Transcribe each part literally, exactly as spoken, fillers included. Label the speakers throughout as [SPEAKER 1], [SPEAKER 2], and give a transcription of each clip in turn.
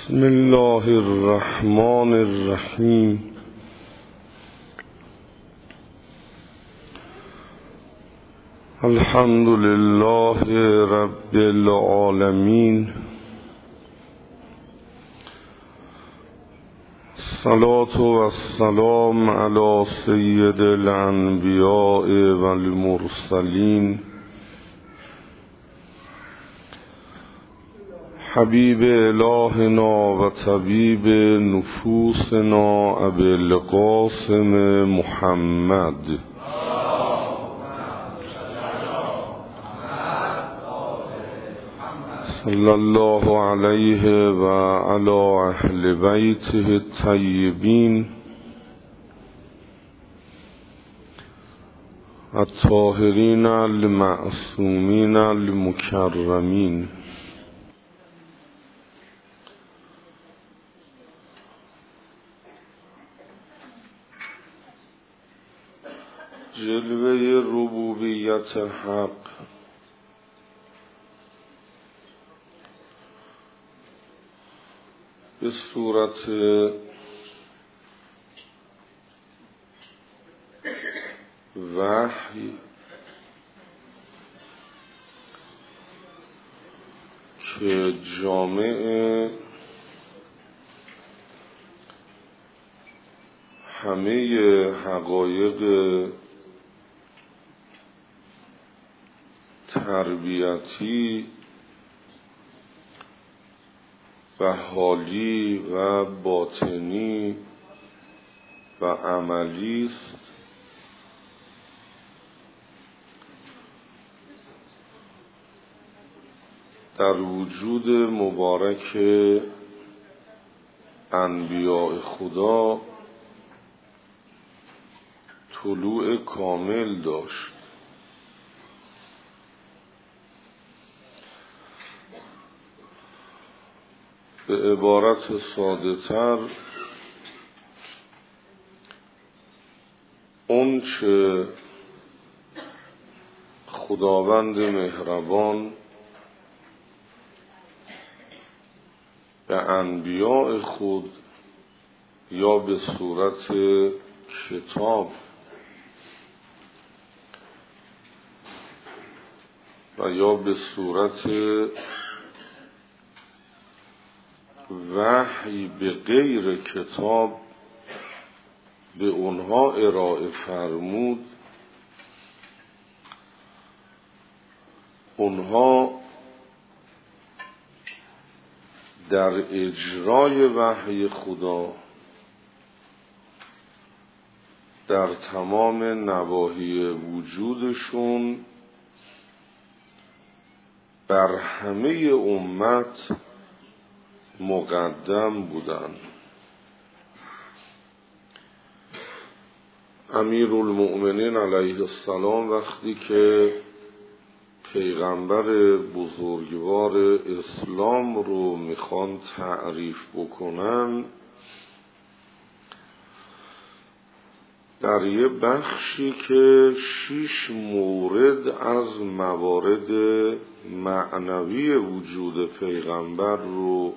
[SPEAKER 1] بسم الله الرحمن الرحیم. الحمد لله رب العالمین. الصلاة والسلام علی سید الانبیاء والمرسلین حبیب الهنا و طبیب نفوسنا ابی القاسم محمد صلی الله علیه و علی اهل بیته الطیبین الطاهرین المعصومین المکرمین. جلوه ربوبیت حق به صورت وحی که جامع همه حقایق تربیتی و حالی و باطنی و عملی است در وجود مبارک انبیاء خدا طلوع کامل داشت. به عبارت ساده تر، اون چه خداوند مهربان به انبیاء خود یا به صورت کتاب و یا به صورت وحی به غیر کتاب به اونها ارائه فرمود، اونها در اجرای وحی خدا در تمام نواحی وجودشون بر همه امت مقدم بودند. امیرالمؤمنین علیه السلام وقتی که پیغمبر بزرگوار اسلام رو میخوان تعریف بکنن، در یه بخشی که شش مورد از موارد معنوی وجود پیغمبر رو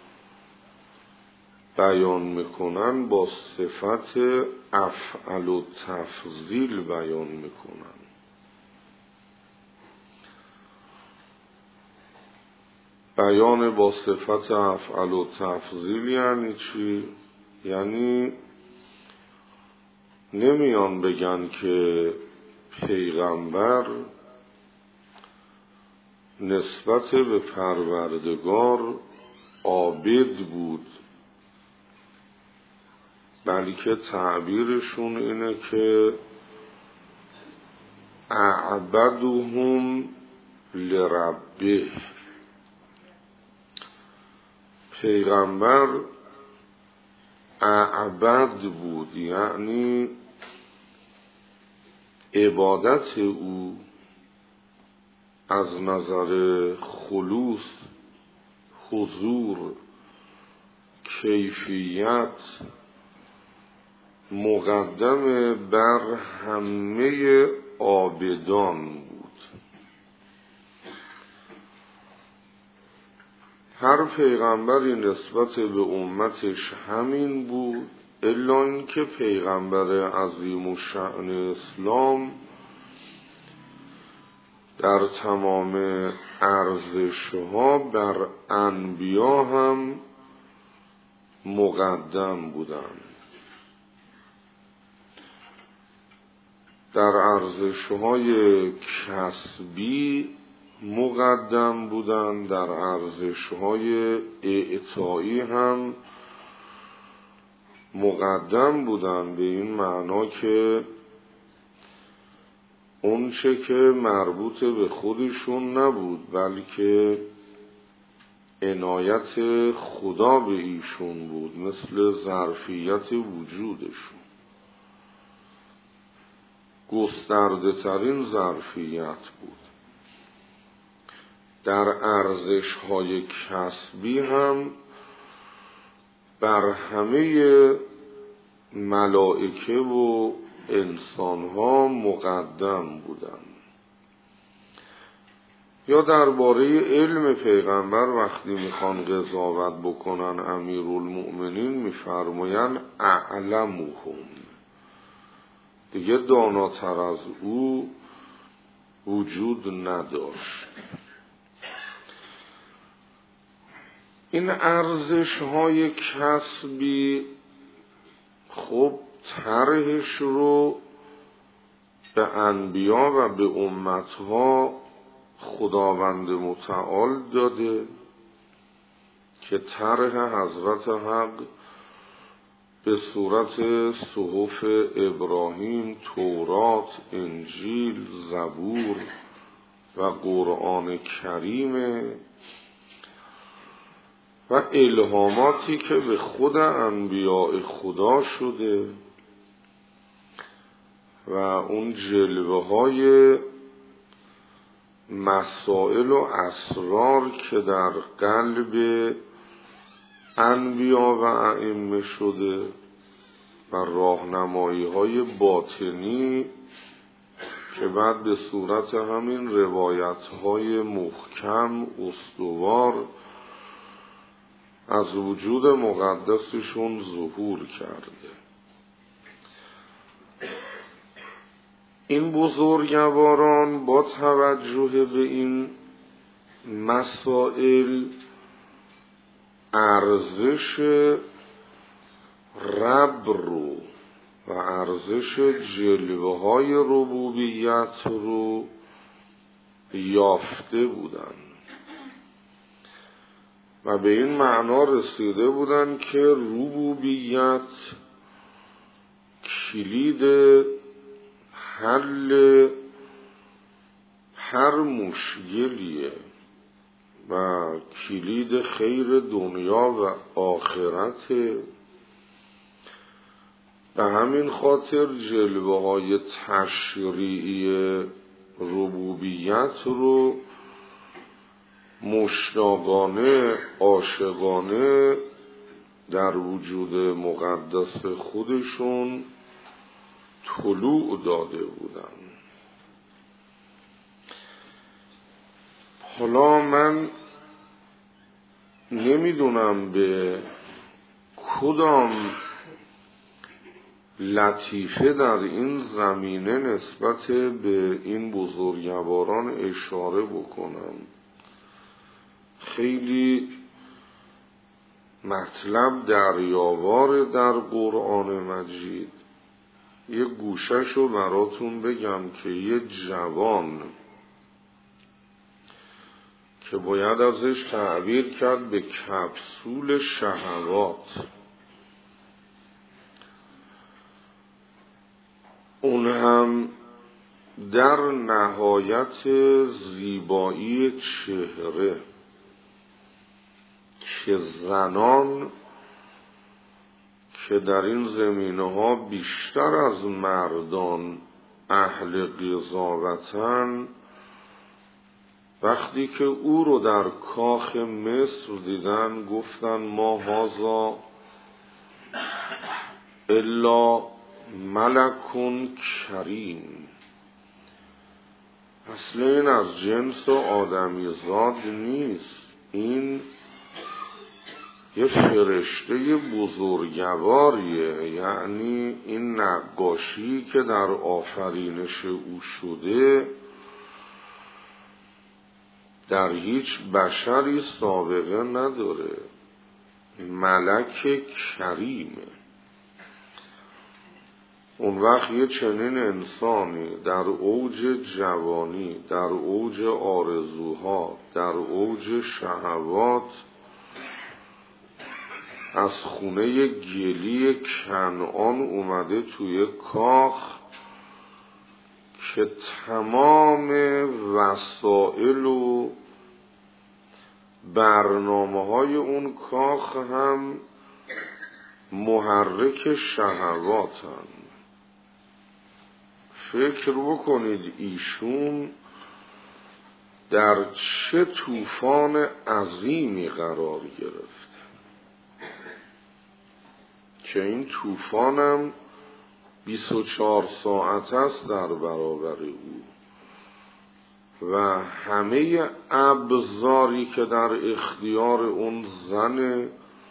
[SPEAKER 1] بیان میکنن، با صفت افعل و تفضیل بیان میکنن. بیان با صفت افعل و تفضیل یعنی چی؟ یعنی نمیان بگن که پیغمبر نسبت به پروردگار عابد بود، بلکه تعبیرشون اینه که اعبدهم لربه. پیغمبر اعبد بود، یعنی عبادت او از نظر خلوص، حضور، کیفیت مقدم بر همه عابدان بود. هر پیغمبری نسبت به امتش همین بود، الا اینکه پیغمبر عظیم الشأن اسلام در تمام ارزش‌ها بر انبیا هم مقدم بودند. در ارزش‌های کسبی مقدم بودند، در ارزش‌های اعطایی هم مقدم بودند، به این معنا که اون چه که مربوط به خودشون نبود بلکه عنایت خدا به ایشون بود، مثل ظرفیت وجودشون، گسترده ترین ظرفیت بود. در ارزش های کسبی هم بر همه ملائکه و انسان ها مقدم بودند. یا درباره علم پیغمبر وقتی میخوان قضاوت بکنن امیرالمؤمنین میفرمایند اعلمهم، دیگه داناتر از او وجود نداشت. این ارزش های کسبی خب طرحش رو به انبیا و به امتها خداوند متعال داده که طرح حضرت حق به صورت صحف ابراهیم، تورات، انجیل، زبور و قرآن کریم و الهاماتی که به خود انبیاء خدا شده و اون جلوه های مسائل و اسرار که در قلب انبیا و ائمه شده و راهنمایی های باطنی که بعد به صورت همین روایت های محکم استوار از وجود مقدسشون ظهور کرده. این بزرگواران با توجه به این مسائل ارزش رب رو و ارزش جلوه های ربوبیت رو یافته بودند و به این معنا رسیده بودند که ربوبیت کلید حل هر مشکلیه و کلید خیر دنیا و آخرته. به همین خاطر جلوه های تشریعی ربوبیت رو مشتاقانه، عاشقانه در وجود مقدس خودشون طلوع داده بودند. حالا من نمیدونم به کدام لطیفه در این زمینه نسبت به این بزرگواران اشاره بکنم. خیلی مطلب دریاوار در قرآن مجید. یه گوشه‌شو براتون بگم که یه جوان که باید ازش تعبیر کرد به کپسول شهوات، اون هم در نهایت زیبایی چهره، که زنان که در این زمینه ها بیشتر از مردان اهل قضاوتن، وقتی که او رو در کاخ مصر دیدن گفتن ما هذا الا ملک کریم، اصلا این از جنس آدمیزاد نیست، این یه فرشته بزرگواریه، یعنی این نقاشی که در آفرینش او شده در هیچ بشری سابقه نداره، ملک کریمه. اون وقت یه چنین انسانی در اوج جوانی، در اوج آرزوها، در اوج شهوات از خونه گلی کنعان اومده توی کاخ که تمام وسائل و برنامه های اون کاخ هم محرک شهواتن. فکر بکنید ایشون در چه طوفان عظیمی قرار گرفته که این طوفانم بیست و چهار ساعت است در برابر او و همه ابزاری که در اختیار اون زن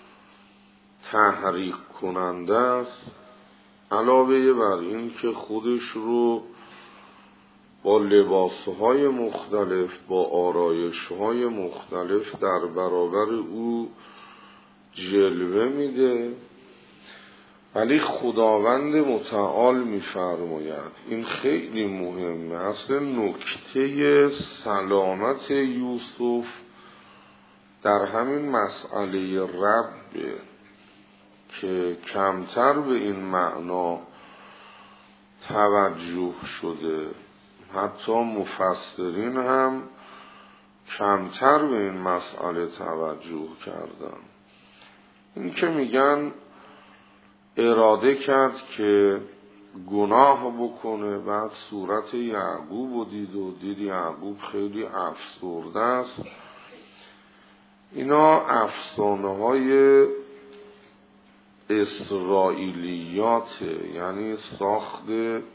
[SPEAKER 1] تحریک کننده است، علاوه بر این که خودش رو با لباسهای مختلف، با آرایشهای مختلف در برابر او جلوه میده، ولی خداوند متعال میفرماید این خیلی مهمه. اصل نکته سلامت یوسف در همین مسئله ربه که کمتر به این معنا توجه شده، حتی مفسرین هم کمتر به این مسئله توجه کردن. این که میگن اراده کرد که گناه بکنه، بعد صورت یعقوب رو دید و دید یعقوب خیلی افسرده است. اینا افسانه های اسرائیلیات، یعنی ساخت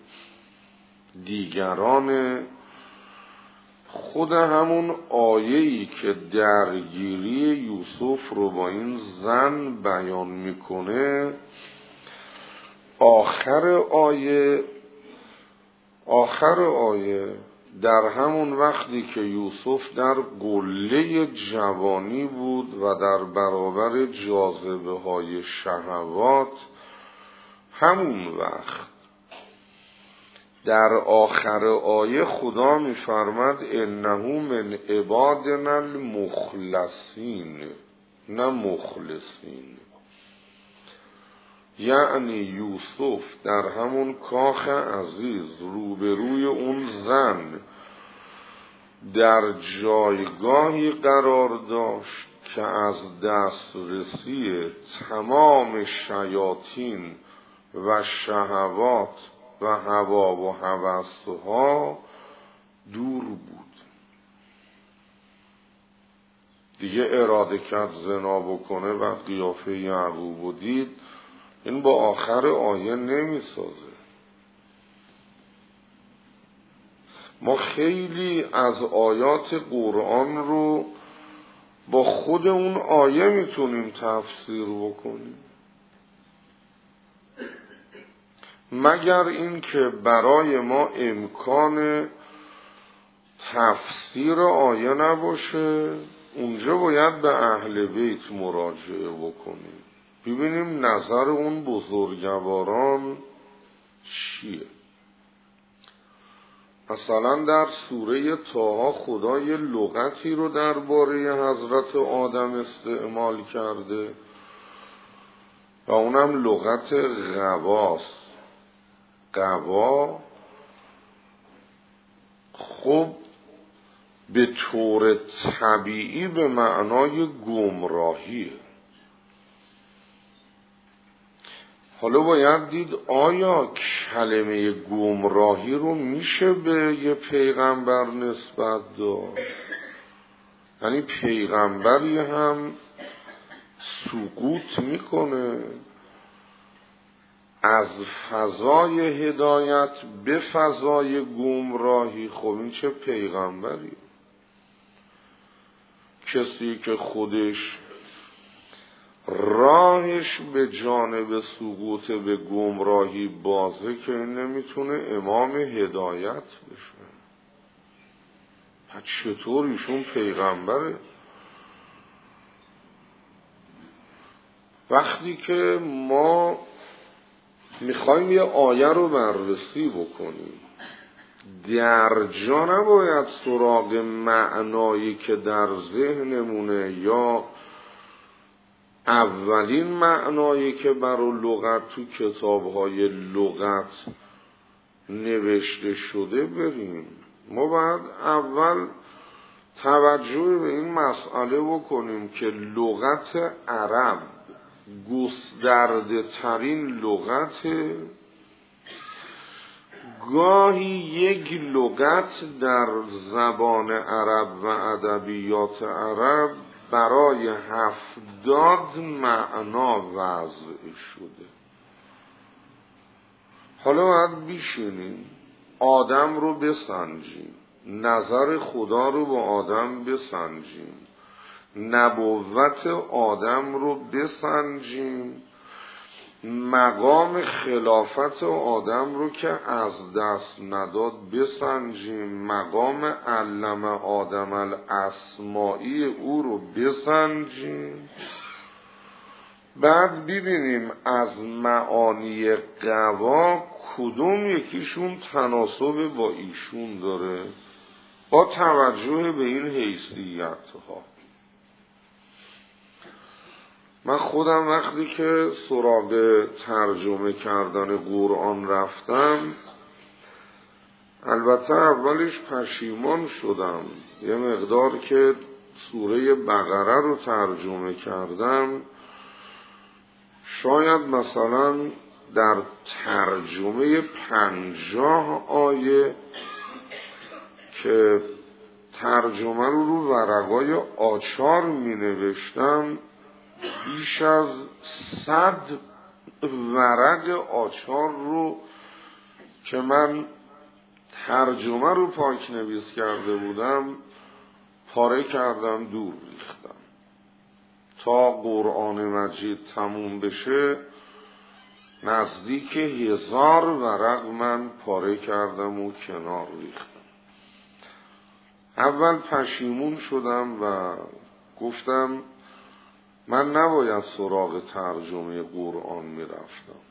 [SPEAKER 1] دیگران. خود همون آیه‌ای که درگیری یوسف رو با این زن بیان میکنه، آخر آیه آخر آیه در همون وقتی که یوسف در قله جوانی بود و در برابر جاذبه های شهوات، همون وقت در آخر آیه خدا میفرماد انه من عبادنا المخلصین، نه مخلصین. یعنی یوسف در همون کاخ عزیز روبروی اون زن در جایگاهی قرار داشت که از دسترسی تمام شیاطین و شهوات و هوا و هوسها دور بود. دیگه اراده کرد زنا بکنه و قیافه یعقوب دید، این با آخر آیه نمی سازه. ما خیلی از آیات قرآن رو با خود اون آیه میتونیم تفسیر بکنیم، مگر این که برای ما امکان تفسیر آیه نباشه، اونجا باید به اهل بیت مراجعه بکنیم، ببینیم نظر اون بزرگواران چیه. مثلا در سوره طه خدا یه لغتی رو درباره حضرت آدم استعمال کرده و اونم لغت غواست. غوا خب به طور طبیعی به معنای گمراهیه. حالا باید دید آیا کلمه گمراهی رو میشه به یه پیغمبر نسبت داد؟ یعنی پیغمبری هم سقوط میکنه از فضای هدایت به فضای گمراهی. خب این چه پیغمبری؟ کسی که خودش راهش به جانب سقوط به گمراهی بازه که این نمیتونه امام هدایت بشه. پس چطور ایشون پیغمبره؟ وقتی که ما میخوایم یه آیه رو بررسی بکنیم، در جا نباید سراغ معنایی که در ذهنمونه یا اولین معنایی که برای لغت تو کتاب‌های لغت نوشته شده بریم. ما باید اول توجه به این مسئله بکنیم که لغت عرب گسترده ترین لغته. گاهی یک لغت در زبان عرب و ادبیات عرب برای هفتاد معنا وضع شده. حالا باید بشینیم آدم رو بسنجیم، نظر خدا رو با آدم بسنجیم، نبوت آدم رو بسنجیم، مقام خلافت آدم رو که از دست نداد بسنجیم، مقام علم آدم الاسمائی او رو بسنجیم، بعد ببینیم از معانی قوا کدوم یکیشون تناسب با ایشون داره با توجه به این حیثیت ها. من خودم وقتی که سراغ ترجمه کردن قرآن رفتم، البته اولش پشیمان شدم یه مقدار که سوره بقره رو ترجمه کردم. شاید مثلا در ترجمه پنجاه آیه که ترجمه رو رو ورقای آچار می نوشتم، بیش از صد ورق آچار رو که من ترجمه رو پاک نویس کرده بودم پاره کردم، دور ریختم. تا قرآن مجید تموم بشه نزدیک هزار ورق من پاره کردم و کنار ریختم. اول پشیمون شدم و گفتم من نباید سراغ ترجمه قرآن می رفتم.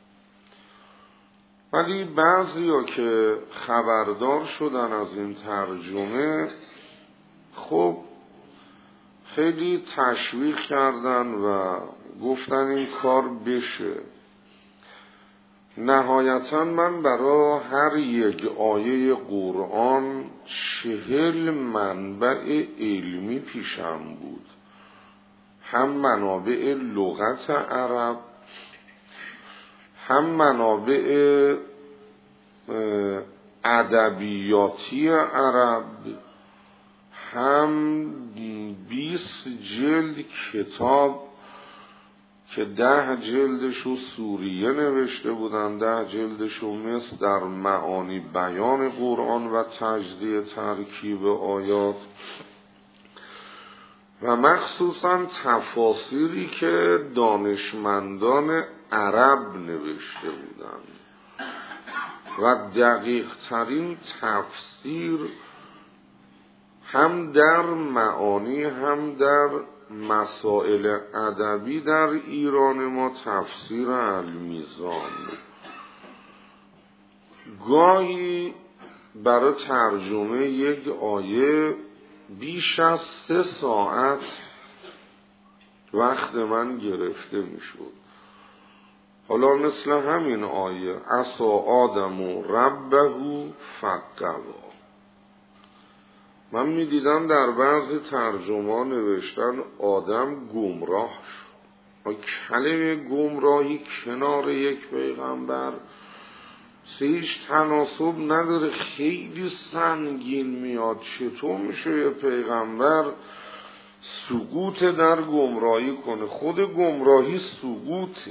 [SPEAKER 1] ولی بعضی ها که خبردار شدن از این ترجمه خب خیلی تشویق کردن و گفتن این کار بشه. نهایتا من برای هر یک آیه قرآن چهل منبع علمی پیشم بود، هم منابع لغت عرب، هم منابع ادبیاتی عرب، هم بیست جلد کتاب که ده جلدشو سوریه نوشته بودن، ده جلدشو مثل در معانی بیان قرآن و تجزیه ترکیب آیات، و مخصوصا تفاسیری که دانشمندان عرب نوشته بودن و دقیق ترین تفسیر هم در معانی هم در مسائل ادبی در ایران ما تفسیر المیزان. گاهی برای ترجمه یک آیه بیش از سه ساعت وقت من گرفته می شد. حالا مثل همین آیه عصا آدم و ربه فغوا، من می دیدم در بعضی ترجمه نوشتن آدم گمراه شد. کلمه گمراهی کنار یک پیغمبر هیچ تناسب نداره، خیلی سنگین میاد. چطور میشه یه پیغمبر سقوط در گمراهی کنه؟ خود گمراهی سقوطه.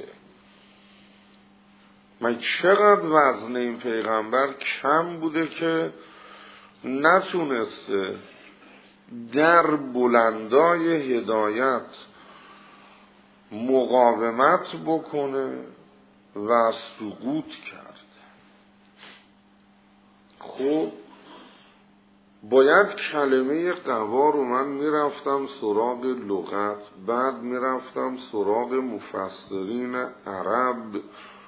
[SPEAKER 1] من چقدر وزن این پیغمبر کم بوده که نتونسته در بلندای هدایت مقاومت بکنه و سقوط کرد. خب باید کلمه قوا رو من میرفتم سراغ لغت، بعد میرفتم سراغ مفسرین عرب،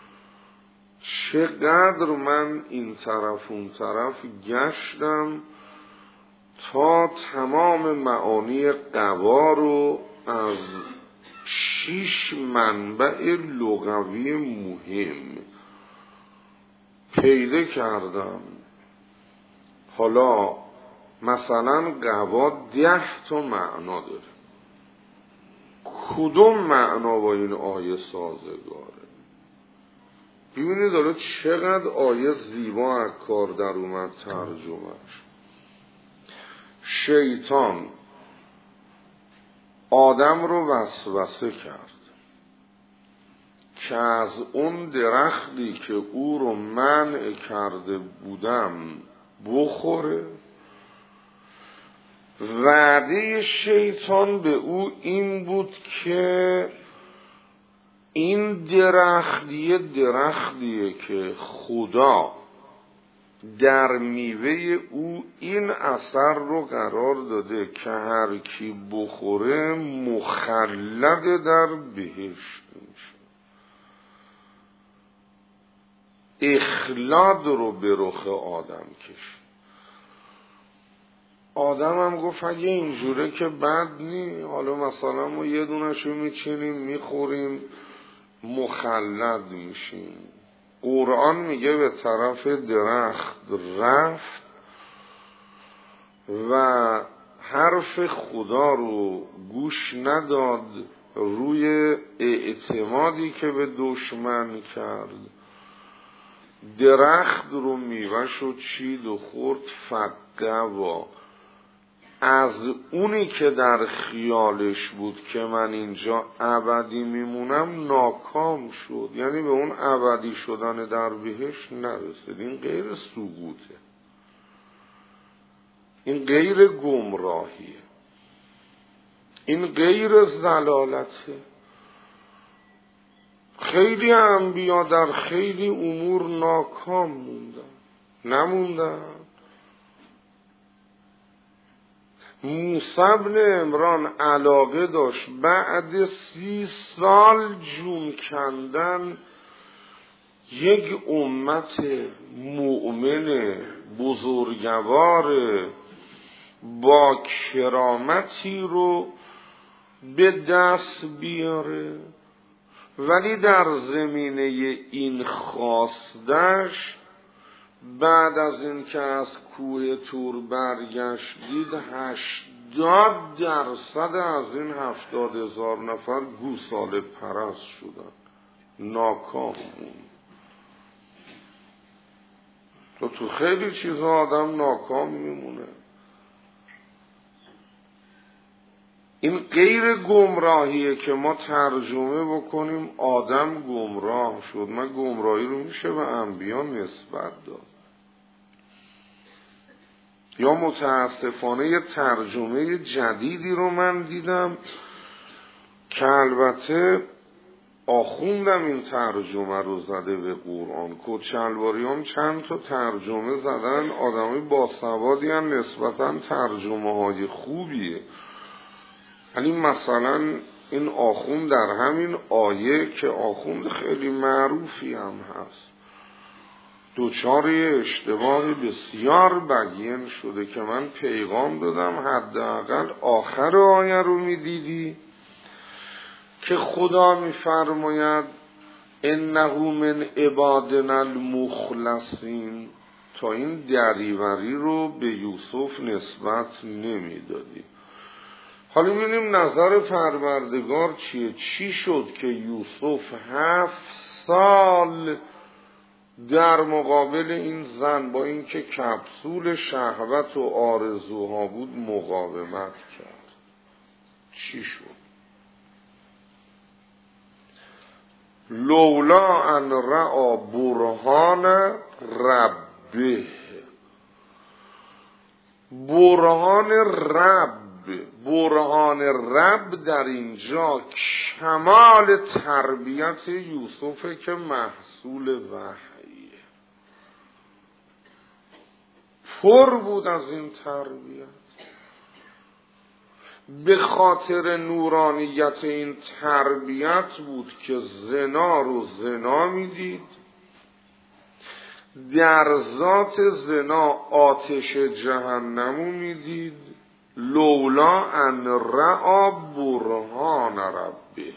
[SPEAKER 1] چقدر من این طرف اون طرف گشتم تا تمام معانی قوا رو از شش منبع لغوی مهم پیدا کردم. حالا مثلا قوا ده تا معنا داره، کدوم معنا با این آیه سازگاره؟ ببینید داره چقدر آیه زیبا از کار در اومد ترجمهش. شیطان آدم رو وسوسه کرد که از اون درختی که او رو منع کرده بودم بخوره. وعده شیطان به او این بود که این درخت یه درختیه که خدا در میوه او این اثر رو قرار داده که هر کی بخوره مخلد در بهشت میشه. اخلاد رو به رخ آدم کشید. آدم هم گفت اگه اینجوره که بد نی، حالا مثلا ما یه دونشو میچینیم میخوریم مخلد میشیم. قرآن میگه به طرف درخت رفت و حرف خدا رو گوش نداد، روی اعتمادی که به دشمن کرد درخت رو میوه‌شو چید و خورد. فقوا از اونی که در خیالش بود که من اینجا ابدی میمونم ناکام شد، یعنی به اون ابدی شدن در بهشت نرسید. این غیر سقوطه، این غیر گمراهیه، این غیر ضلالته. خیلی انبیا در خیلی امور ناکام موندن، نموندن. موسی بن عمران علاقه داشت بعد سی سال جون کندن یک امت مؤمن بزرگوار با کرامتی رو به دست بیاره، ولی در زمینه این خواستش بعد از این که از کوه طور برگشت دید هشتاد درصد از این هفتاد هزار نفر گوساله پرست شدن، ناکام موند. تو تو خیلی چیزا آدم ناکام میمونه. این غیر گمراهیه که ما ترجمه بکنیم آدم گمراه شد. من گمراهی رو میشه به انبیا نسبت داد. یا متاسفانه یه ترجمه جدیدی رو من دیدم که البته آخوندم این ترجمه رو زده به قرآن. کچلواریان چند تا ترجمه زدن، آدمی باسوادی هم نسبتا ترجمه های خوبیه. یعنی مثلا این آخوند در همین آیه که آخوند خیلی معروفی هم هست دوچار اشتباه بسیار بیان شده که من پیغام دادم حداقل آخر آیه رو میدیدی که خدا میفرماید انه من عبادنا المخلصین، تا این دریوری رو به یوسف نسبت نمیدادی. حالا می‌بینیم نظر پروردگار چیه. چی شد که یوسف هفت سال در مقابل این زن با اینکه کپسول شهوت و آرزوها بود مقاومت کرد؟ چی شد؟ لولا ان رأى برهان ربه، برهان رب برهان رب در اینجا کمال تربیت یوسفه که محصول وحیه، پر بود از این تربیت. به خاطر نورانیت این تربیت بود که زنا رو زنا میدید، در ذات زنا آتش جهنمو میدید. لولا ان رأى برهان ربه،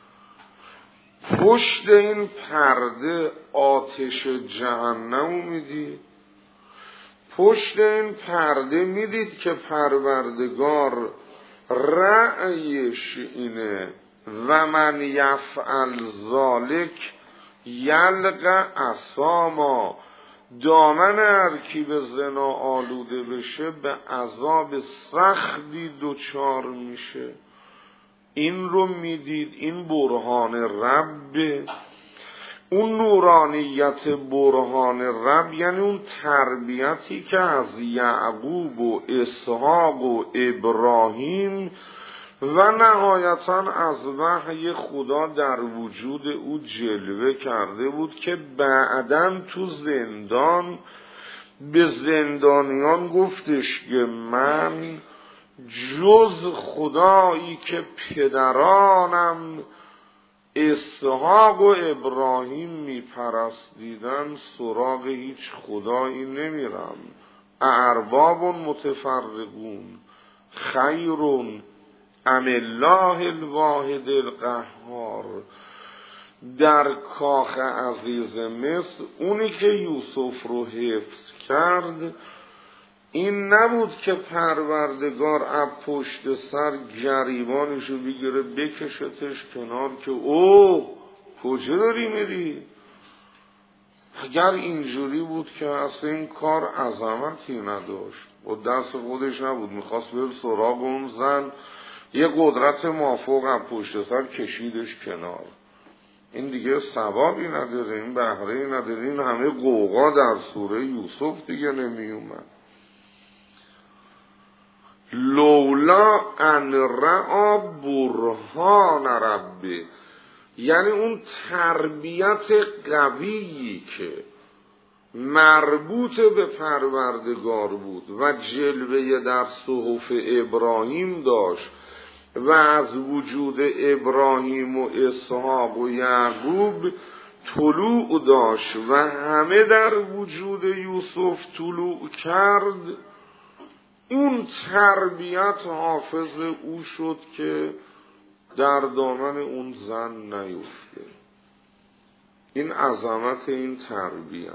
[SPEAKER 1] پشت این پرده آتش جهنمو میدید، پشت این پرده میدید که پروردگار رأیش اینه و من یفعل ذالک یلقى اثاما، دامن هر کی به زنا آلوده بشه به عذاب سختی دچار میشه. این رو میدید، این برهان رب. اون نورانیت برهان رب یعنی اون تربیتی که از یعقوب و اسحاق و ابراهیم و نهایتا از وحی خدا در وجود او جلوه کرده بود که بعداً تو زندان به زندانیان گفتش که من جز خدایی که پدرانم اسحاق و ابراهیم میپرستیدن سراغ هیچ خدایی نمیرم. ارباب متفرقون خیرون ام الله الواحد القهار. در کاخ عزیز مصر اونی که یوسف رو حفظ کرد این نبود که پروردگار از پشت سر گریبانشو بگیره بکشتش کنار که او کجا داری میری. اگر اینجوری بود که اصلا این کار عظمتی نداشت و دست خودش نبود، میخواست بره سراغ اون زن، یه قدرت مافوق از پشت سر کشیدش کنار. این دیگه ثوابی نداره، این بهره‌ای نداره، این همه قوقا در سوره یوسف دیگه نمی اومد. لولا ان رأى برهان ربه، یعنی اون تربیت قویی که مربوط به پروردگار بود و جلوه در صحف ابراهیم داشت و از وجود ابراهیم و اسحاق و یعقوب طلوع داشت و همه در وجود یوسف طلوع کرد، اون تربیت حافظ او شد که در دامن اون زن نیفته. این عظمت این تربیت.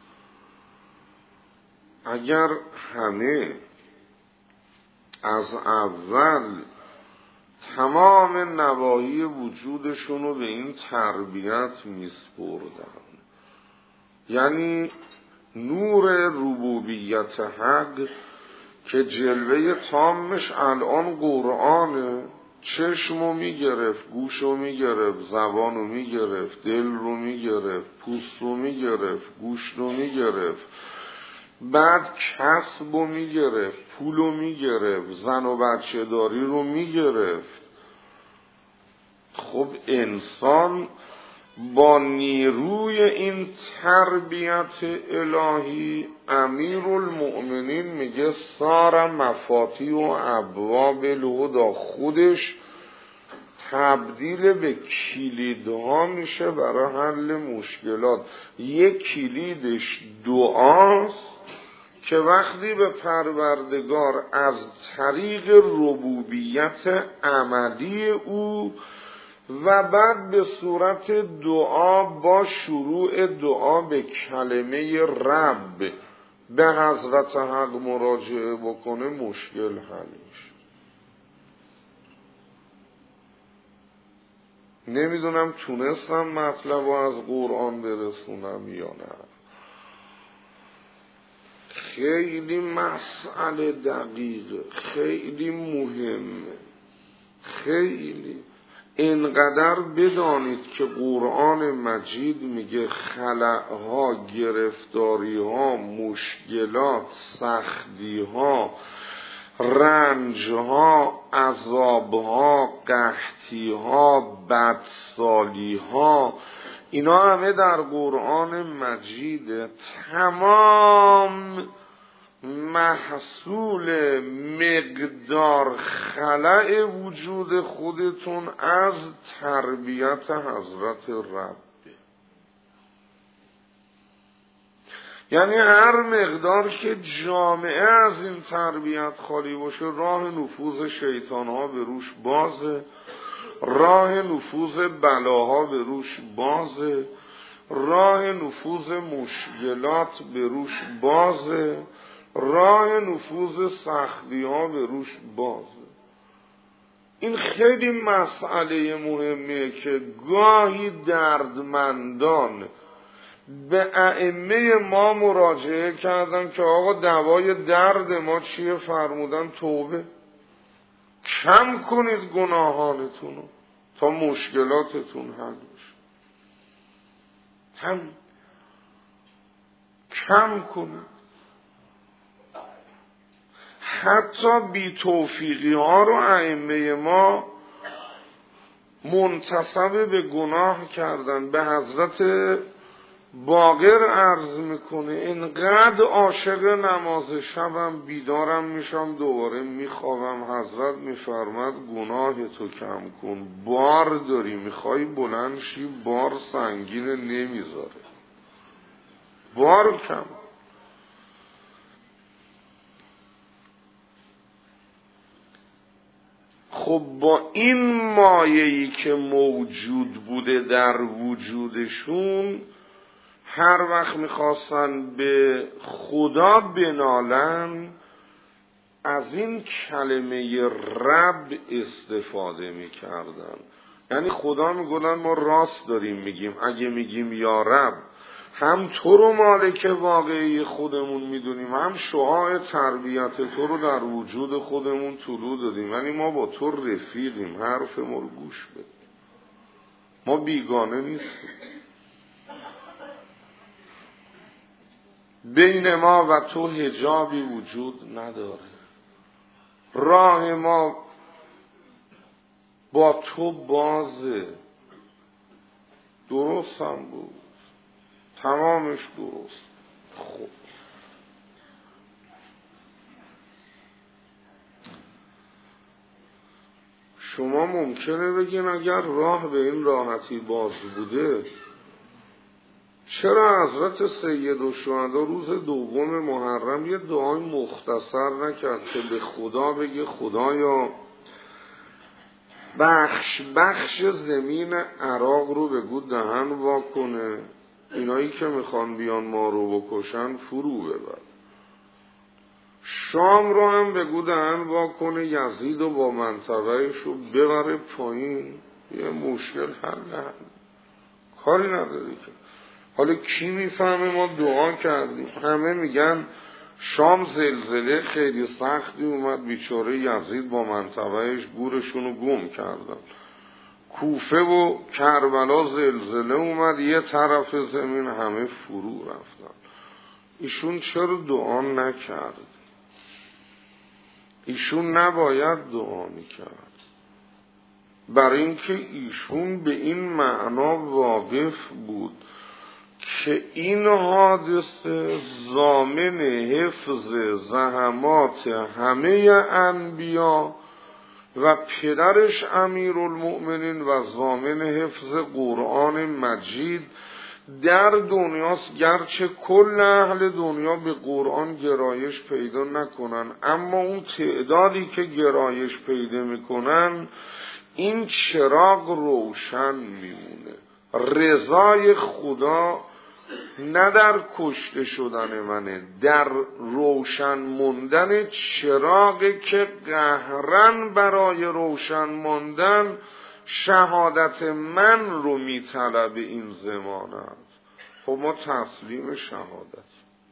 [SPEAKER 1] اگر همه از اول تمام نواحی وجودشون رو به این تربیت میسپردن، یعنی نور ربوبیت حق که جلوه تامش الان قرآنه، چشمو میگرفت، گوشو میگرفت، زبانو میگرفت، دل رو میگرفت، پوست رو میگرفت، گوشت رو میگرفت، بعد کسبو میگرفت، پولو میگرفت، زن و بچه داری رو میگرفت. خب انسان با نیروی این تربیت الهی، امیرالمؤمنین میگه سار مفاتی و ابواب الهدی، خودش تبدیل به کلیدها میشه برای حل مشکلات. یک کلیدش دعاست که وقتی به پروردگار از طریق ربوبیت عملی او و بعد به صورت دعا با شروع دعا به کلمه رب به حضرت حق مراجعه بکنه مشکل حل میشه. نمیدونم تونستم مطلب رو از قرآن برسونم یا نه. خیلی مسئله دقیقه، خیلی مهمه، خیلی. اینقدر بدانید که قرآن مجید میگه خلأها، گرفتاریها، مشکلات، سختیها رنجها، عذابها، قحطیها، بدسالیها، اینا همه در قرآن مجید تمام محصول مقدار خلأ وجود خودتون از تربیت حضرت رب. یعنی هر مقدار که جامعه از این تربیت خالی باشه، راه نفوذ شیطان ها به روش بازه، راه نفوذ بلاها به روش بازه، راه نفوذ مشکلات به روش بازه، راه نفوذ سختی ها به روش بازه. این خیلی مسئله مهمه که گاهی دردمندان به ائمه ما مراجعه کردن که آقا دوای درد ما چیه؟ فرمودن توبه. کم کنید گناهانتون رو تا مشکلاتتون حل بشه. هم کم کنید. حتی بی توفیقی ها رو ائمه ما منتسب به گناه کردن. به حضرت باقر عرض میکنه اینقدر عاشق نماز شبم، بیدارم میشم دوباره میخوابم، حضرت میفرماد گناه تو کم کن، بار داری میخوای بلند شی، بار سنگین نمیذاره، بار کم. خب با این مایه‌ای که موجود بوده در وجودشون، هر وقت میخواستن به خدا بنالن از این کلمه رب استفاده میکردن. یعنی خدا میگولن ما راست داریم میگیم، اگه میگیم یا رب هم تو رو مالک واقعی خودمون میدونیم، هم شعاع تربیت تو رو در وجود خودمون طلوع دادیم. یعنی ما با تو رفیقیم، حرف ما رو گوش بده، ما بیگانه نیستیم. بین ما و تو حجابی وجود نداره، راه ما با تو بازه. درست هم بود، تمامش درست. خب شما ممکنه بگین اگر راه به این راحتی باز بوده، چرا حضرت سید الشهدا روز دوم محرم یه دعای مختصر نکرد که به خدا بگه خدایا بخش بخش زمین عراق رو بگو دهن واکنه، اینایی که میخوان بیان ما رو بکشن فرو ببر. شام رو هم بگو دهن واکنه، یزید و با منطقهش رو ببره پایین، یه مشکل حل حل کاری نداری که. حالا کی میفهمه ما دعا کردیم؟ همه میگن شام زلزله خیلی سختی اومد، بیچاره یزید با منطقهش گورشون رو گم کردن. کوفه و کربلا زلزله اومد، یه طرف زمین همه فرو رفتن. ایشون چرا دعا نکرد؟ ایشون نباید دعا میکرد، برای اینکه ایشون به این معنا واقف بود که این حادثه ضامن حفظ زحمات همه انبیا و پدرش امیرالمؤمنین و ضامن حفظ قرآن مجید در دنیاست. گرچه کل اهل دنیا به قرآن گرایش پیدا نکنن، اما اون تعدادی که گرایش پیدا میکنن این چراغ روشن میمونه. رضای خدا نه در کشته شدن منه، در روشن موندن چراغی که قهرن برای روشن موندن شهادت من رو میطلب این زمانت. خب ما تسلیم شهادت.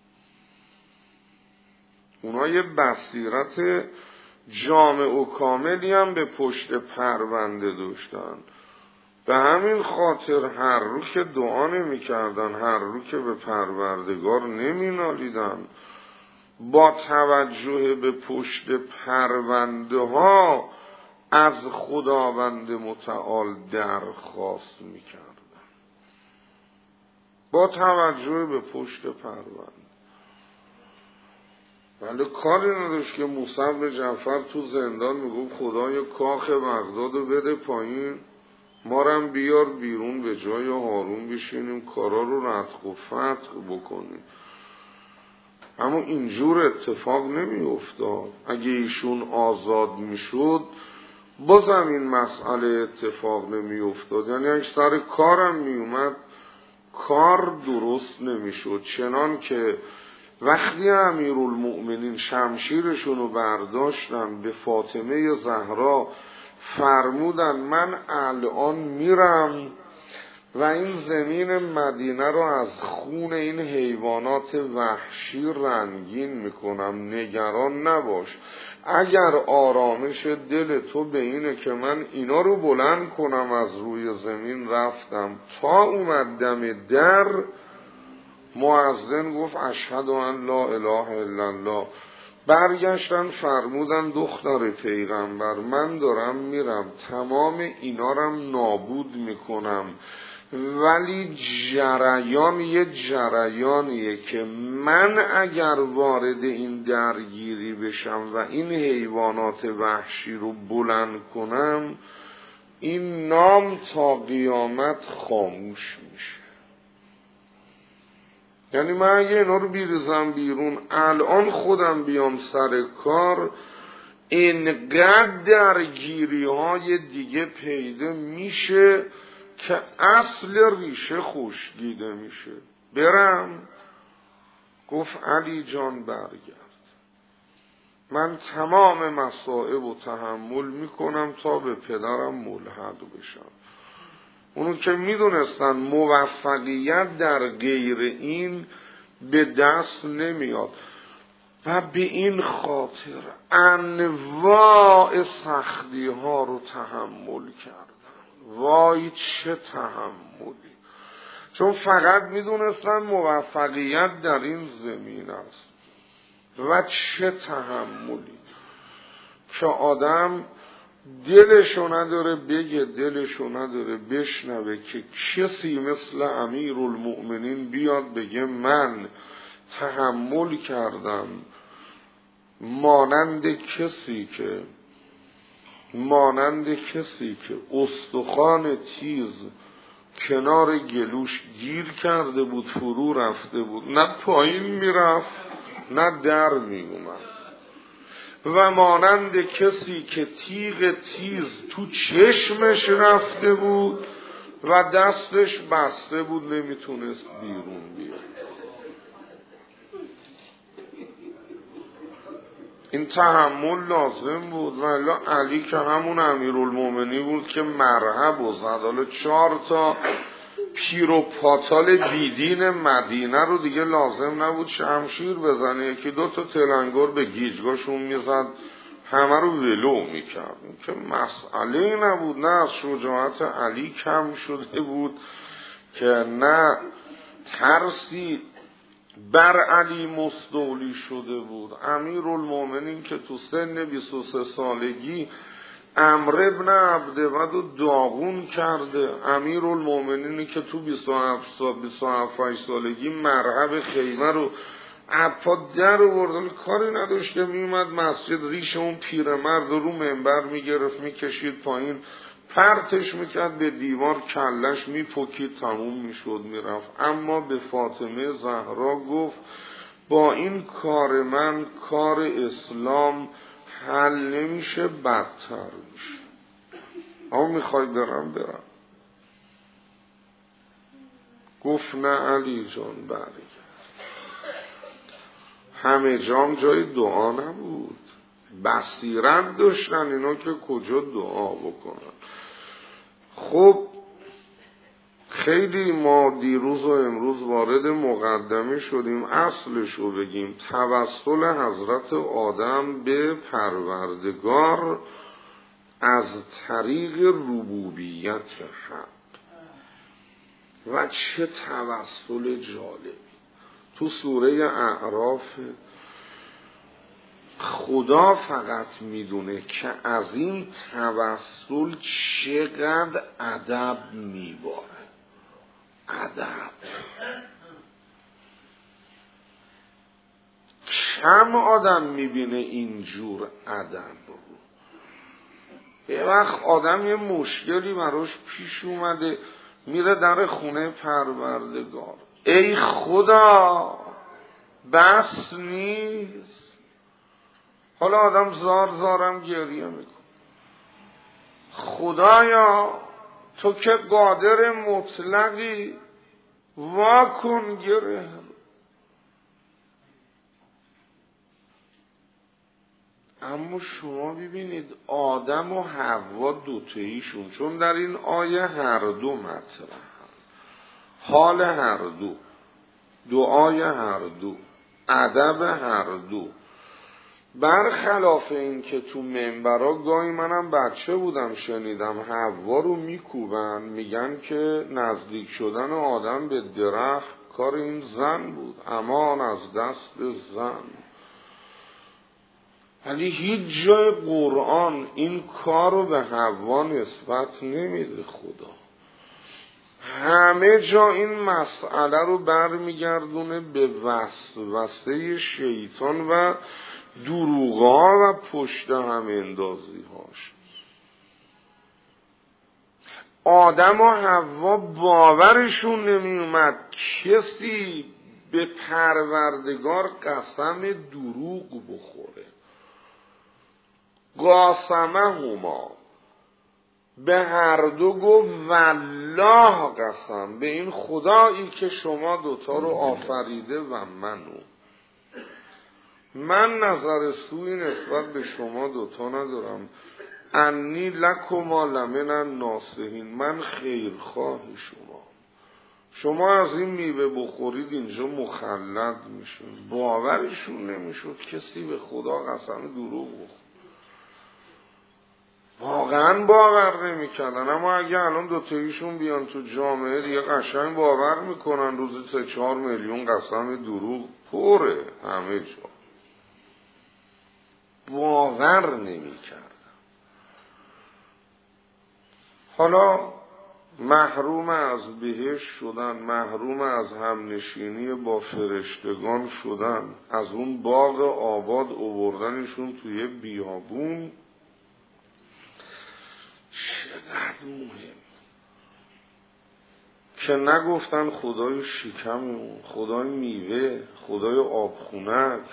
[SPEAKER 1] اونا یه بصیرت جامع و کاملی هم به پشت پرونده داشتن. به همین خاطر هر رو که دعا نمی کردن، هر رو که به پروردگار نمی نالیدن، با توجه به پشت پرونده ها از خداوند متعال درخواست میکردن، با توجه به پشت پرونده. ولی کاری نداشت که موسی به جعفر تو زندان میگفت خدای کاخ بغدادو بده پایین، ما رو بیار بیرون به جای هارون بشینیم کارا رو ردخ و فتح بکنیم. اما اینجور اتفاق نمی افتاد. اگه ایشون آزاد می شد بازم این مسئله اتفاق نمی افتاد، یعنی اگه سر کارم می اومد کار درست نمی شد. چنان که وقتی امیرالمؤمنین شمشیرشون رو برداشتن به فاطمه زهرا فرمودن من الان میرم و این زمین مدینه رو از خون این حیوانات وحشی رنگین میکنم، نگران نباش، اگر آرامش دل تو به اینه که من اینا رو بلند کنم از روی زمین، رفتم تا اومد دم در مؤذن گفت اشهد ان لا اله الا الله. برگشتن فرمودن دختر پیغمبر من دارم میرم تمام اینا رم نابود میکنم، ولی جریان یه جریانیه که من اگر وارد این درگیری بشم و این حیوانات وحشی رو بلند کنم این نام تا قیامت خاموش میشه. یعنی من اگه اینا رو بیرزم بیرون الان خودم بیام سر کار اینقدر درگیری های دیگه پیدا میشه که اصل ریشه خشکیده میشه. برم گفت علی جان برگرد، من تمام مصائب و تحمل میکنم تا به پدرم ملحق بشم. اونو که میدونستن موفقیت در غیر این به دست نمیاد و به این خاطر انواع سختی ها رو تحمل کردن. وای چه تحملی، چون فقط میدونستن موفقیت در این زمین است. و چه تحملی که آدم دلشو نداره بگه، دلشو نداره بشنوه که کسی مثل امیرالمؤمنین بیاد بگه من تحمل کردم، مانند کسی که مانند کسی که استخوان تیز کنار گلوش گیر کرده بود فرو رفته بود، نه پایین میرفت نه در میومد، و مانند کسی که تیغ تیز تو چشمش رفته بود و دستش بسته بود نمیتونست بیرون بیاد. این تحمل لازم بود. ولی علی که همون امیرالمومنی بود که مرحب و زد، حالا چهار تا پیر و پاتال بیدین مدینه رو دیگه لازم نبود شمشیر بزنه، یکی دو تا تلنگر به گیجگاشون میزد همه رو ولو میکرد. که مسئله نبود، نه از شجاعت علی کم شده بود که نه ترسی بر علی مستولی شده بود. امیرالمومنین که تو سن بیست و سه سالگی عمرو ابن عبدود رو داغون کرده، امیرالمومنینی که تو بیست و هفت سالگی مرحب خیمه رو عپا در آورد، کاری نداشت که میومد مسجد ریش اون پیرمرد رو منبر میگرفت میکشید پایین پرتش میکرد به دیوار، کلش میپکید تموم میشد میرفت. اما به فاطمه زهرا گفت با این کار من کار اسلام حل نمیشه، بدتر میشه. اما میخوای برم برم. گفت نه علی جان برگرد. همه جام جای دعا نبود، بصیرت داشتن اینا که کجا دعا بکنن. خب خیلی ما دیروز و امروز وارد مقدمه شدیم، اصلش رو بگیم. توسل حضرت آدم به پروردگار از طریق ربوبیت حق. و چه توسل جالبی تو سوره اعراف خدا فقط میدونه که از این توسل چقدر ادب میباره. ادب کم آدم میبینه اینجور ادب رو. یه وقت آدم یه مشکلی براش پیش اومده میره در خونه پروردگار، ای خدا بس نیست. حالا آدم زار زارم گریه میکنه، خدایا تو که قادر مطلقی واکن گره. اما شما ببینید آدم و حوا دوتاییشون، چون در این آیه هر دو مطرح، حال هر دو، دعای هر دو، ادب هر دو، برخلاف این که تو منبرها گاهی منم بچه بودم شنیدم حوا رو میکوبن، میگن که نزدیک شدن آدم به درخت کار این زن بود، امان از دست زن. ولی هیچ جای قرآن این کار رو به حوا نسبت نمیده خدا. همه جا این مسئله رو برمیگردونه به وسوسه شیطان و دروغ‌ها و پشت هم اندازی هاش. آدم و حوا باورشون نمی اومد کسی به پروردگار قسم دروغ بخوره. قاسمه هما، به هر دو گفت والله قسم، به این خدایی که شما دوتا رو آفریده و منو، من نظر سوی نسبت به شما دوتا ندارم، انی لکما لمن الناصحین، من خیرخواه شما، شما از این میوه بخورید اینجا مخلد میشون. باورشون نمیشد کسی به خدا قسم دروغ بخور، واقعا باور نمیکردن. اما اگه الان دوتاییشون بیان تو جامعه دیگه قشنگ باور میکنن، روزی سه چهار میلیون قسم دروغ پره همه جا، باور نمیکردن. حالا محروم از بهشت شدن، محروم از همنشینی با فرشتگان شدن، از اون باغ آباد آوردنشون توی بیابون، چقدر مهم که نگفتن خدای شکممون، خدای میوه، خدای آبخونک،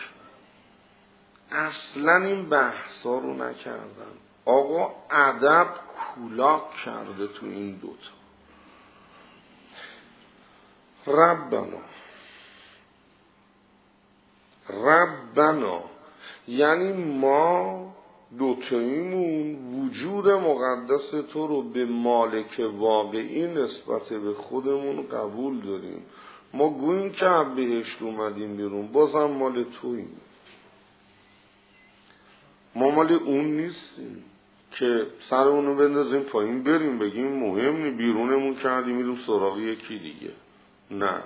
[SPEAKER 1] اصلا این بحثا رو نکردن. آقا ادب کولاک کرده تو این دوتا. ربنا ربنا یعنی ما دوتاییمون وجود مقدس تو رو به مالک واقعی نسبت به خودمون قبول داریم. ما گوییم که بهشت اومدیم بیرون، بازم مال توییم، ما مال اون نیستیم که سرمونو بندازیم پایین بریم بگیم مهم نی بیرونمون کردیم میریم سراغ یکی دیگه. نه،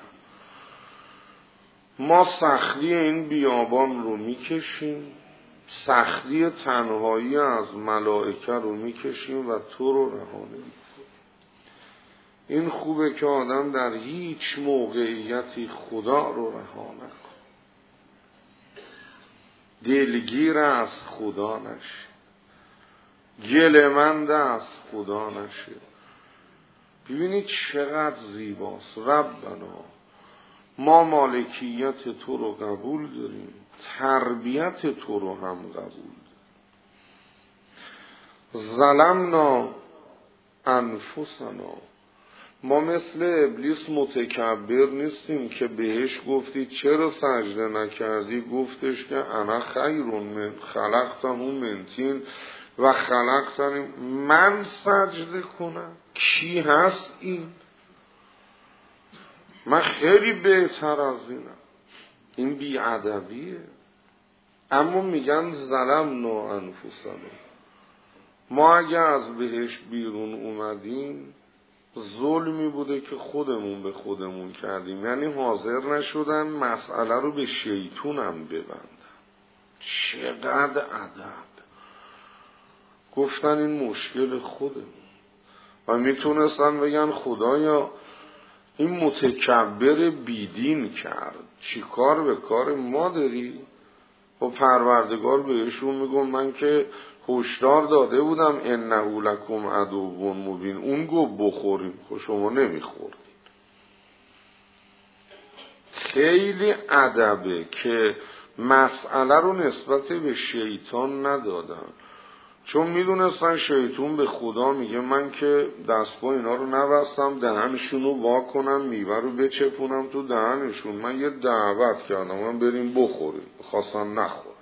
[SPEAKER 1] ما سختی این بیابان رو میکشیم، سختی تنهایی از ملائکه رو میکشیم و تو رو رها نمی‌کنیم. این خوبه که آدم در هیچ موقعیتی خدا رو رها نکنه، دلگیر از خدا نشه، گله‌مند از خدا نشه. ببینید چقدر زیباست. ربنا ما مالکیت تو رو قبول داریم، تربیت تو رو هم قبول داریم. ظلمنا انفسنا، ما مثل ابلیس متکبر نیستیم که بهش گفتی چرا سجده نکردی، گفتش که انا خیر من خلقته من طین و خلقتنی، من سجده کنم؟ کی هست این؟ من خیلی بهتر از اینم. این بی‌ادبیه. اما میگن ظلمنا انفسنا، ما اگه از بهش بیرون اومدیم ظلمی بوده که خودمون به خودمون کردیم، یعنی حاضر نشدن مسئله رو به شیطونم ببندن. چقدر ادب. گفتن این مشکل خودمون و میتونستن بگن خدایا این متکبر بیدین کرد، چی کار به کار ما داری؟ و پروردگار بهشون میگم من که هشدار داده بودم انه لکم عدو مبین، اون گفت بخوریم، خب شما نمیخورید. خیلی ادبه که مسئله رو نسبت به شیطان ندادن، چون میدونستن شیطان به خدا میگه من که دستگاه اینا رو نبستم دهنشون رو وا کنم میوه رو بچپونم تو دهنشون، من یه دعوت کردم من بریم بخوریم، خواستن نخورن.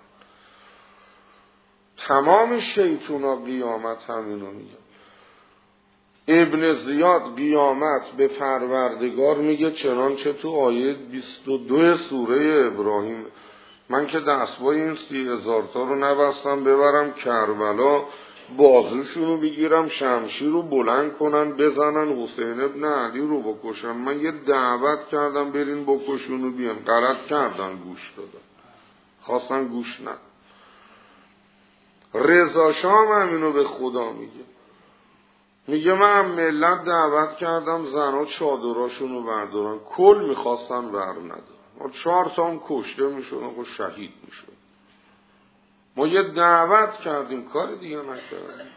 [SPEAKER 1] تمام شیطان ها قیامت همینو میگه. ابن زیاد قیامت به پروردگار میگه چنانچه تو آیه بیست و دو سوره ابراهیم من که دستگاه این سی هزار تا رو نبستم ببرم کربلا بازوشون رو بگیرم شمشیر رو بلند کنن بزنن حسین ابن علی رو بکشن، من یه دعوت کردم برین بکشون رو بیان، غلط کردن گوش دادن، خواستن گوش ندن. رضا شاه هم همینو به خدا میگه، میگه من ملت دعوت کردم زنها چادراشون رو بردارن، کل میخواستن بر ندارن، چهار تا هم کشته میشون و شهید میشون. ما یه دعوت کردیم کار دیگه نکردیم.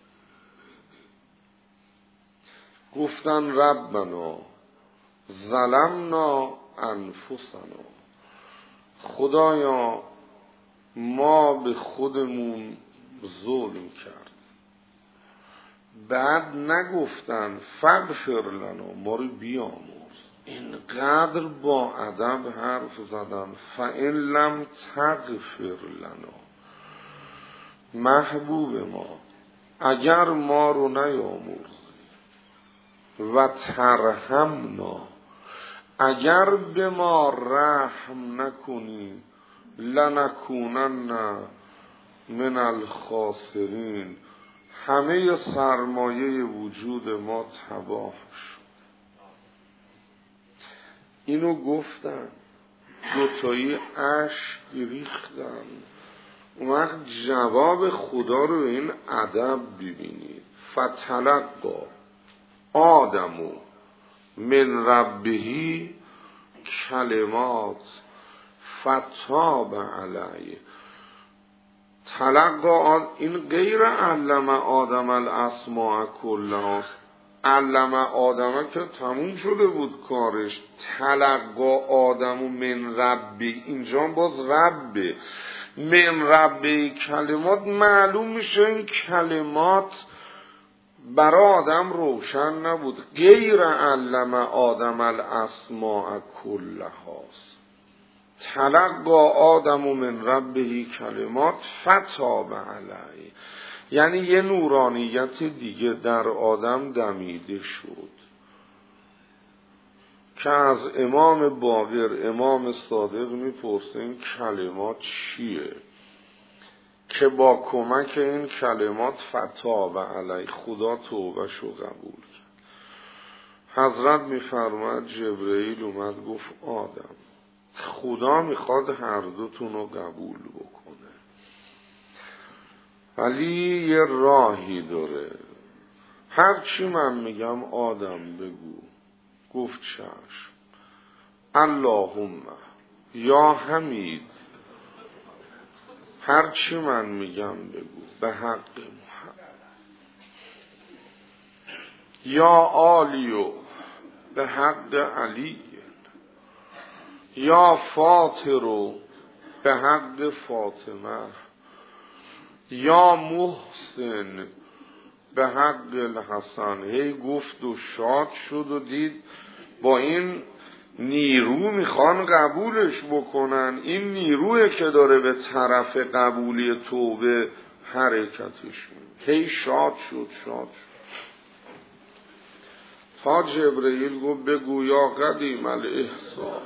[SPEAKER 1] گفتن ربنا ظلمنا انفسنا، خدایا ما به خودمون ظلم کردیم. بعد نگفتن فغفر لنا، ما رو بیامرز. اینقدر با ادب حرف زدن فإن لم تغفر لنا، محبوب ما اگر ما رو نیامرزی و ترحمنا، اگر به ما رحم نکنی لنکونن من الخاسرین، همه سرمایه وجود ما تباه شد. اینو گفتن، دوتایی اشک ریختن. اون وقت جواب خدا رو این ادب ببینید. فتلقی آدمو من ربهی کلمات فتاب علیه. تلقی این غیر علم آدم الاسماء کلها، علم آدم که تموم شده بود کارش، تلقی آدم و من ربی، اینجا باز ربه من ربی کلمات، معلوم میشه این کلمات برای آدم روشن نبود. غیر علم آدم الاسماء کلهاست. تلقی آدم من ربه کلمات فتاب علیه، یعنی یه نورانیت دیگه در آدم دمیده شد که از امام باقر امام صادق میپرسه این کلمات چیه، که با کمک این کلمات فتاب علیه خدا توبهشو قبول کرد. حضرت میفرماید جبرئیل اومد گفت آدم خدا میخواد هر دوتون رو قبول بکنه، ولی یه راهی داره. هر چی من میگم آدم بگو. گفت چشم. اللهم یا حمید هر چی من میگم بگو به حق محمد، یا عالیو به حق علی، یا فاطرو به حق فاطمه، یا محسن به حق الحسن. هی گفت و شاد شد و دید با این نیرو میخوان قبولش بکنن، این نیروی که داره به طرف قبولی توبه حرکتش میده. هی شاد شد شاد شد تا جبرئیل گفت بگو یا قدیم الاحسان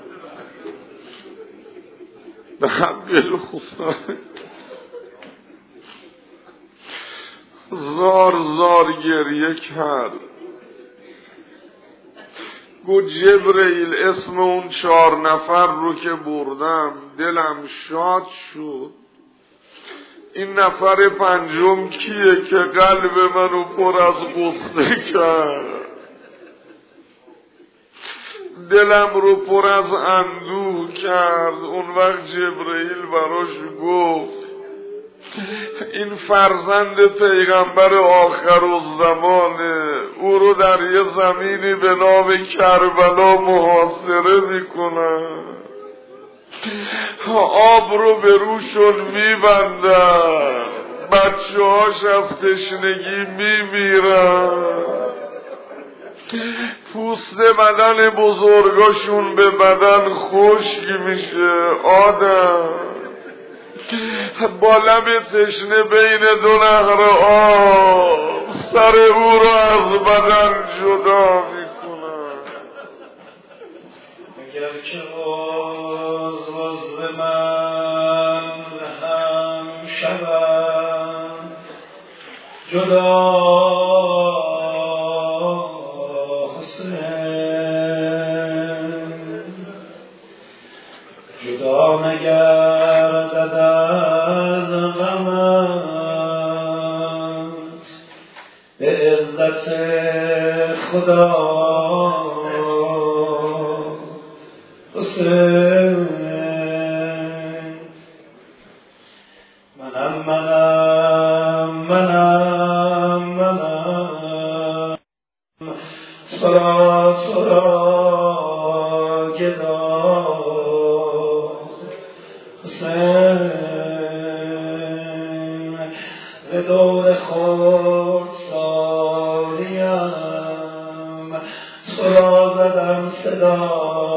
[SPEAKER 1] به حق الحسن. زار زار گریه کرد. گو جبرئیل اسم اون چهار نفر رو که بردم دلم شاد شد، این نفر پنجم کیه که قلب منو پر از غصه کرد، دلم رو پر از اندوه کرد. اون وقت جبرئیل براش گفت این فرزند پیغمبر آخرالزمانه، او رو در یه زمینی به نام کربلا محاصره میکنن، آب رو به روشون میبندن، بچه هاش از تشنگی میمیرن، پوست بدن بزرگاشون به بدن خشک میشه. آدم با لب تشنه بین دو نهر آب سر او رو از بدن جدا میکنن.
[SPEAKER 2] اگر که باز باز من هم شود جدا حسین، جدا نگردد از غمت به عزت خدا حسین. منم منم منم منم سرا سرا گدا حسین. ز دور خود سالیم سرا زدم صدا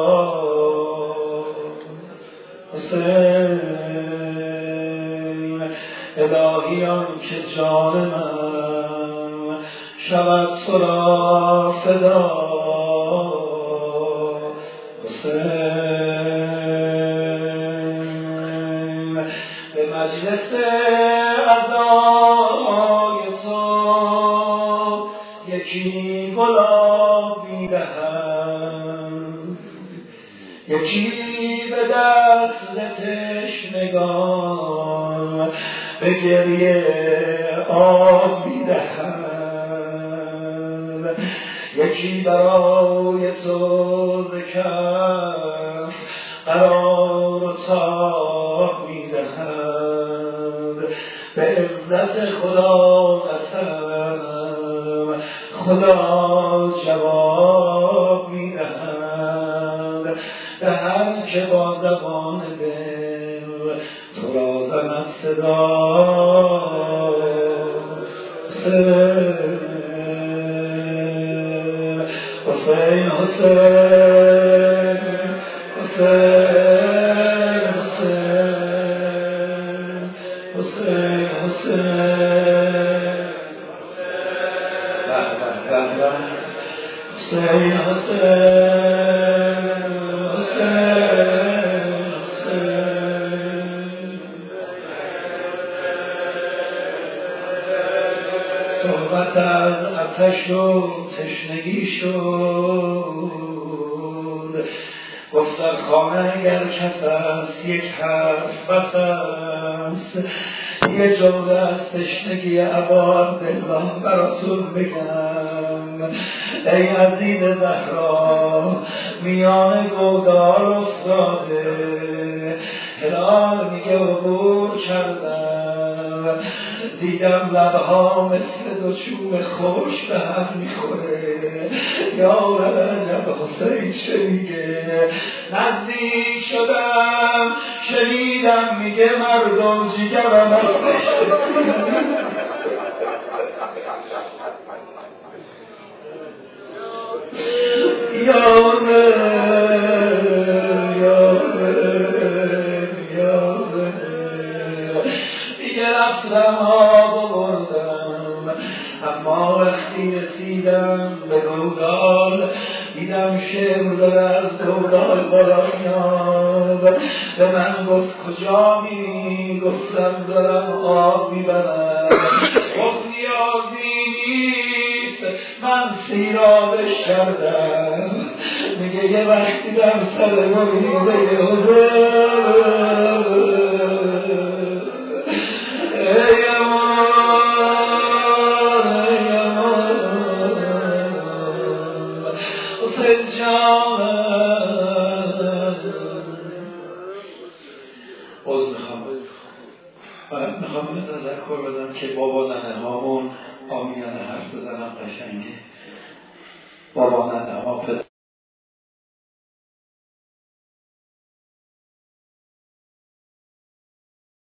[SPEAKER 2] حسین. الهیان که جان من شود سرا فدا حسین. به مجلس عزای تو یکی گلاب میدهم، یکی به دست تشنگان به گریه آب میدهم، یکی برای تو ز کف قرار و تاب میدهم. به عزت خدا قسم خدا جواب میدهم، به هر که با زبان دل تو را زند صدا حسین حسین حسین حسین حسین حسین حسین صحبت از آتش و تشنگی شد، گفتن خانه اگر کس است یک حرف بس است، یه جمله از تشنگی ابا عبدالله براتون بگم. ای عزیز زهرا میان گودار افتاده، هلال میگه عبور کردم، دیدم لبها مثل دو چوب خوش به هم میخوره. یا رجب حسین چه میگه؟ نزدیک شدم شنیدم میگه مردم جیگرم هستش. یازه یازه یازه دیگه رفتم ها بردم، اما وقتی رسیدم به گودال دیدم شعر داره از گودال بالا میاد. به من گفت کجا می؟ گفتم دارم آب میبرم. گفت نیازی نیست من سیرابش کردم. میگه یه وقتی در سر مریده حضور جان باز میخوام میخوام اینو تذکر بدم که بابا ننه هامون آمیانه حرف بزنم قشنگه. بابا ننه ها